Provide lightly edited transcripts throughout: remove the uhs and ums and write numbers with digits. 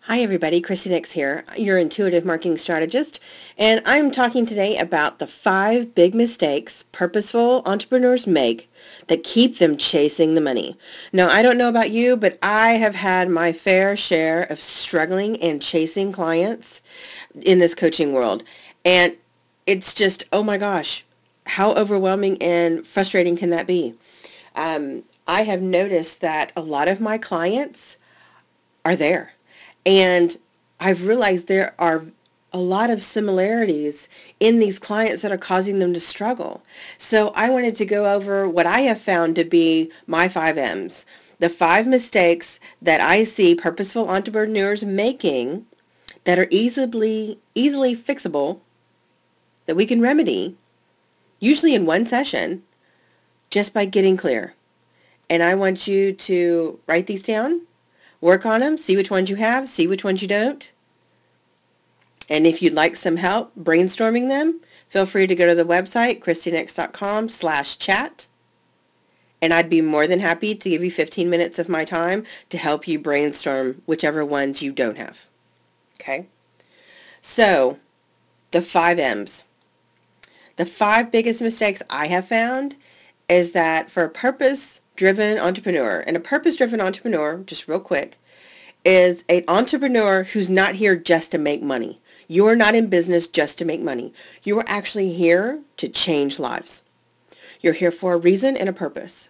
Hi everybody, Christy Nix here, your intuitive marketing strategist, and I'm talking today about the 5 big mistakes purposeful entrepreneurs make that keep them chasing the money. Now, I don't know about you, but I have had my fair share of struggling and chasing clients in this coaching world, and it's just, oh my gosh, how overwhelming and frustrating can that be? I have noticed that a lot of my clients are there. And I've realized there are a lot of similarities in these clients that are causing them to struggle. So I wanted to go over what I have found to be my 5 M's, the 5 mistakes that I see purposeful entrepreneurs making that are easily fixable, that we can remedy, usually in one session, just by getting clear. And I want you to write these down, work on them, see which ones you have, see which ones you don't. And if you'd like some help brainstorming them, feel free to go to the website, christynix.com/chat, and I'd be more than happy to give you 15 minutes of my time to help you brainstorm whichever ones you don't have. Okay? So, the 5 M's. The 5 biggest mistakes I have found is that for a purpose-driven entrepreneur, and a purpose-driven entrepreneur, just real quick, is an entrepreneur who's not here just to make money. You are not in business just to make money. You are actually here to change lives. You're here for a reason and a purpose.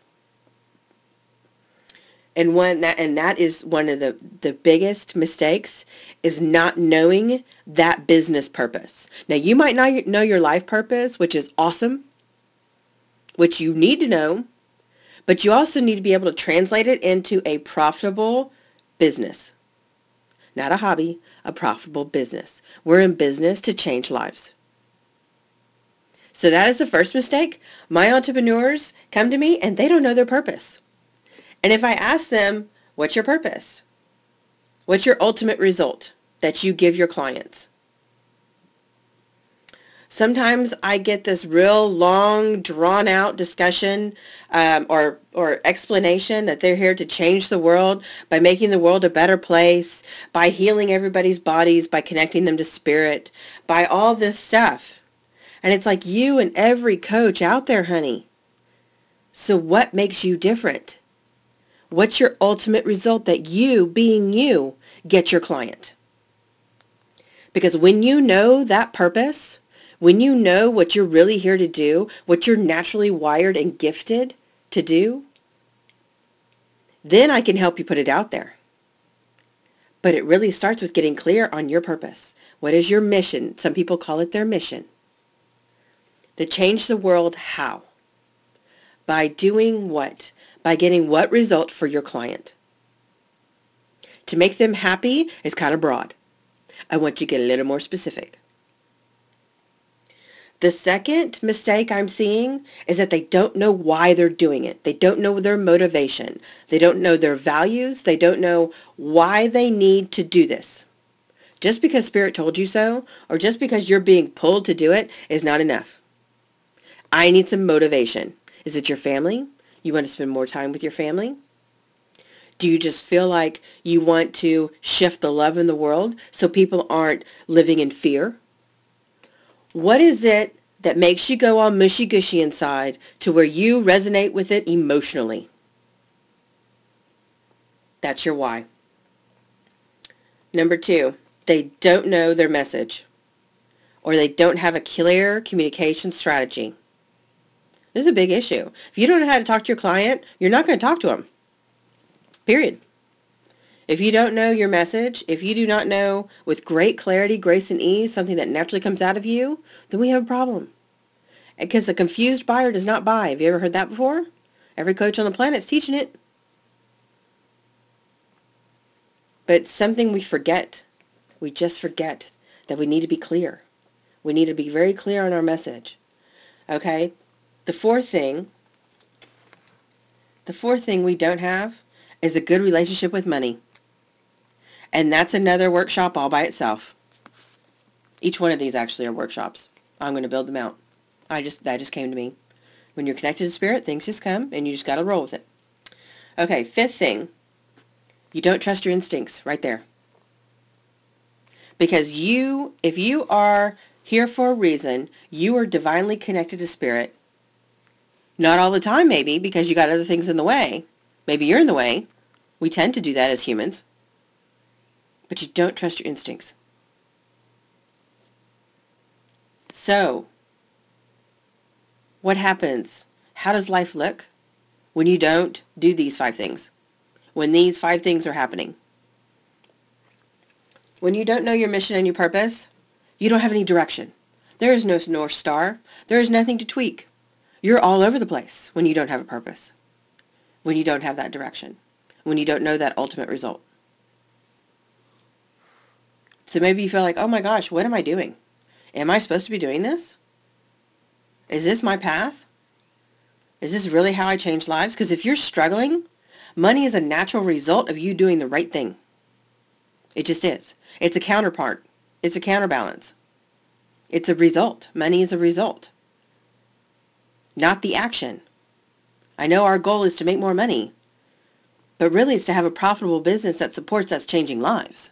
And that is one of the biggest mistakes, is not knowing that business purpose. Now, you might not know your life purpose, which is awesome, which you need to know, but you also need to be able to translate it into a profitable business. Not a hobby, a profitable business. We're in business to change lives. So that is the first mistake. My entrepreneurs come to me and they don't know their purpose. And if I ask them, what's your purpose? What's your ultimate result that you give your clients? Sometimes I get this real long, drawn-out discussion or explanation that they're here to change the world by making the world a better place, by healing everybody's bodies, by connecting them to spirit, by all this stuff. And it's like, you and every coach out there, honey. So what makes you different? What's your ultimate result that you, being you, get your client? Because when you know that purpose, when you know what you're really here to do, what you're naturally wired and gifted to do, then I can help you put it out there. But it really starts with getting clear on your purpose. What is your mission? Some people call it their mission. To change the world, how? By doing what? By getting what result for your client? To make them happy is kind of broad. I want you to get a little more specific. The second mistake I'm seeing is that they don't know why they're doing it. They don't know their motivation. They don't know their values. They don't know why they need to do this. Just because Spirit told you so, or just because you're being pulled to do it, is not enough. I need some motivation. Is it your family? You want to spend more time with your family? Do you just feel like you want to shift the love in the world so people aren't living in fear? What is it that makes you go all mushy-gushy inside to where you resonate with it emotionally? That's your why. Number 2, they don't know their message, or they don't have a clear communication strategy. This is a big issue. If you don't know how to talk to your client, you're not going to talk to them. Period. If you don't know your message, if you do not know with great clarity, grace, and ease something that naturally comes out of you, then we have a problem. Because a confused buyer does not buy. Have you ever heard that before? Every coach on the planet is teaching it. But it's something we forget. We just forget that we need to be clear. We need to be very clear on our message. Okay? The fourth thing we don't have is a good relationship with money. And that's another workshop all by itself. Each one of these actually are workshops. I'm going to build them out. That just came to me. When you're connected to spirit, things just come, and you just got to roll with it. Okay, fifth thing. You don't trust your instincts. Right there. Because if you are here for a reason, you are divinely connected to spirit. Not all the time, maybe, because you got other things in the way. Maybe you're in the way. We tend to do that as humans. But you don't trust your instincts. So, what happens? How does life look when you don't do these 5 things? When these 5 things are happening? When you don't know your mission and your purpose, you don't have any direction. There is no North Star. There is nothing to tweak. You're all over the place when you don't have a purpose, when you don't have that direction, when you don't know that ultimate result. So maybe you feel like, oh my gosh, what am I doing? Am I supposed to be doing this? Is this my path? Is this really how I change lives? Because if you're struggling, money is a natural result of you doing the right thing. It just is. It's a counterpart. It's a counterbalance. It's a result. Money is a result, not the action. I know our goal is to make more money, but really it's to have a profitable business that supports us changing lives.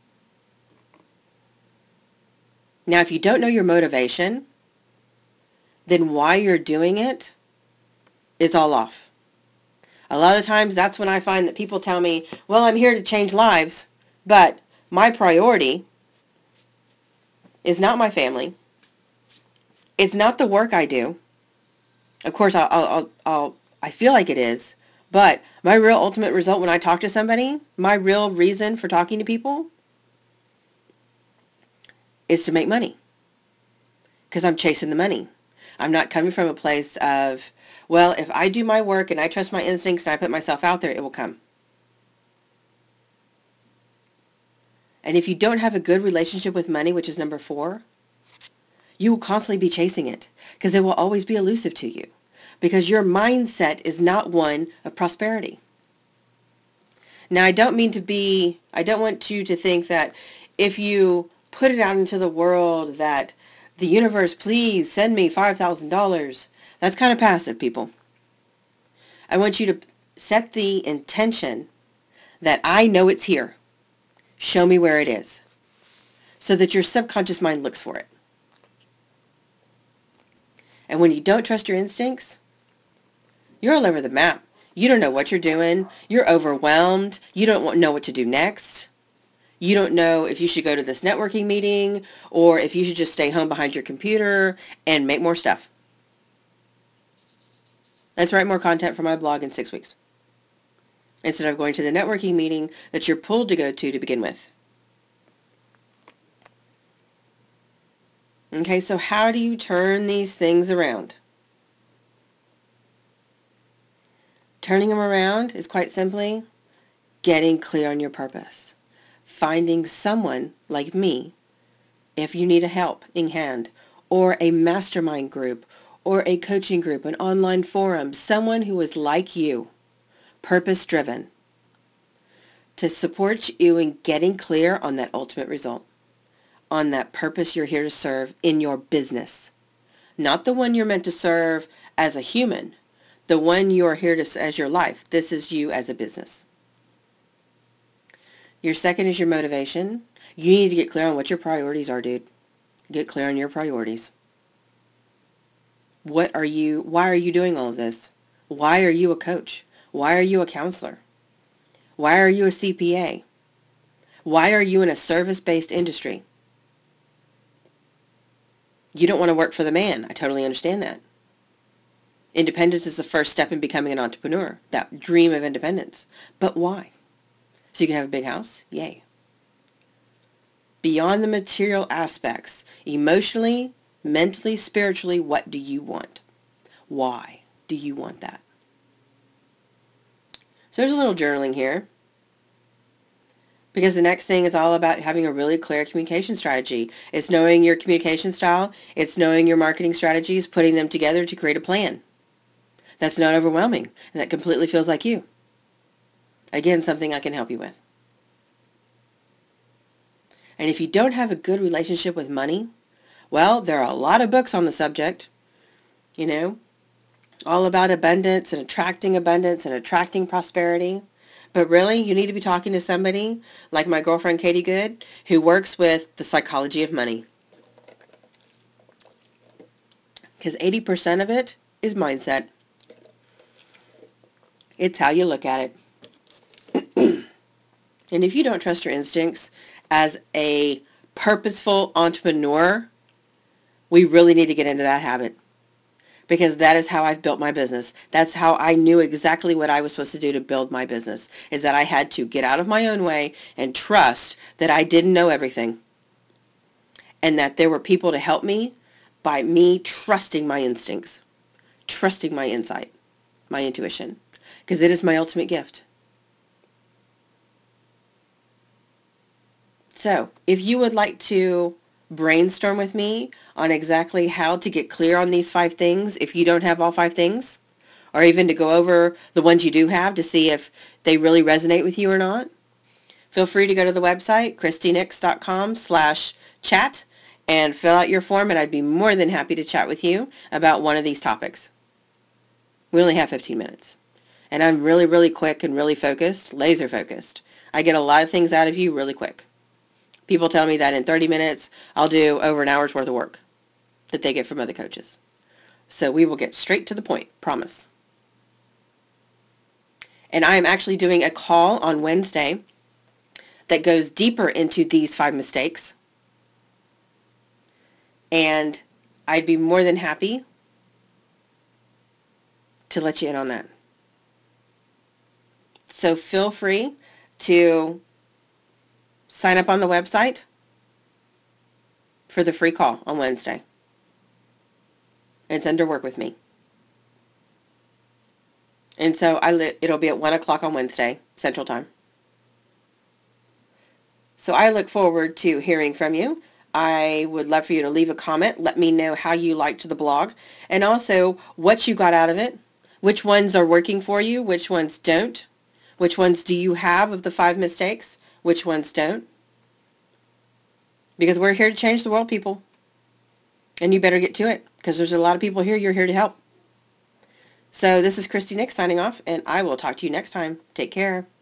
Now, if you don't know your motivation, then why you're doing it is all off. A lot of times that's when I find that people tell me, well, I'm here to change lives, but my priority is not my family. It's not the work I do. Of course, I feel like it is, but my real ultimate result when I talk to somebody, my real reason for talking to people is to make money, because I'm chasing the money. I'm not coming from a place of, well, if I do my work and I trust my instincts and I put myself out there, it will come. And if you don't have a good relationship with money, which is number 4, you will constantly be chasing it, because it will always be elusive to you, because your mindset is not one of prosperity. Now, I don't want you to think that if you put it out into the world that the universe, please send me $5,000, that's kind of passive, people. I want you to set the intention that I know it's here. Show me where it is, so that your subconscious mind looks for it. And when you don't trust your instincts, you're all over the map. You don't know what you're doing. You're overwhelmed. You don't know what to do next. You don't know if you should go to this networking meeting or if you should just stay home behind your computer and make more stuff. Let's write more content for my blog in 6 weeks, instead of going to the networking meeting that you're pulled to go to begin with. Okay, so how do you turn these things around? Turning them around is quite simply getting clear on your purpose. Finding someone like me, if you need a helping hand, or a mastermind group, or a coaching group, an online forum, someone who is like you, purpose-driven, to support you in getting clear on that ultimate result, on that purpose you're here to serve in your business. Not the one you're meant to serve as a human, the one you are here to as your life. This is you as a business. Your second is your motivation. You need to get clear on what your priorities are, dude. Get clear on your priorities. Why are you doing all of this? Why are you a coach? Why are you a counselor? Why are you a CPA? Why are you in a service-based industry? You don't want to work for the man. I totally understand that. Independence is the first step in becoming an entrepreneur, that dream of independence. But why? So you can have a big house? Yay. Beyond the material aspects, emotionally, mentally, spiritually, what do you want? Why do you want that? So there's a little journaling here, because the next thing is all about having a really clear communication strategy. It's knowing your communication style. It's knowing your marketing strategies, putting them together to create a plan that's not overwhelming and that completely feels like you. Again, something I can help you with. And if you don't have a good relationship with money, well, there are a lot of books on the subject, you know, all about abundance and attracting prosperity. But really, you need to be talking to somebody like my girlfriend Katie Good, who works with the psychology of money. Because 80% of it is mindset. It's how you look at it. And if you don't trust your instincts as a purposeful entrepreneur, we really need to get into that habit. Because that is how I've built my business. That's how I knew exactly what I was supposed to do to build my business, is that I had to get out of my own way and trust that I didn't know everything and that there were people to help me by me trusting my instincts, trusting my insight, my intuition, because it is my ultimate gift. So if you would like to brainstorm with me on exactly how to get clear on these 5 things if you don't have all 5 things, or even to go over the ones you do have to see if they really resonate with you or not, feel free to go to the website, christynix.com/chat, and fill out your form, and I'd be more than happy to chat with you about one of these topics. We only have 15 minutes. And I'm really, really quick and really focused, laser focused. I get a lot of things out of you really quick. People tell me that in 30 minutes, I'll do over an hour's worth of work that they get from other coaches. So we will get straight to the point, promise. And I am actually doing a call on Wednesday that goes deeper into these 5 mistakes. And I'd be more than happy to let you in on that. So feel free to sign up on the website for the free call on Wednesday. It's under Work With Me. And so it'll be at 1 o'clock on Wednesday, Central Time. So I look forward to hearing from you. I would love for you to leave a comment. Let me know how you liked the blog and also what you got out of it. Which ones are working for you? Which ones don't? Which ones do you have of the 5 mistakes? Which ones don't? Because we're here to change the world, people. And you better get to it because there's a lot of people here. You're here to help. So this is Christy Nix signing off, and I will talk to you next time. Take care.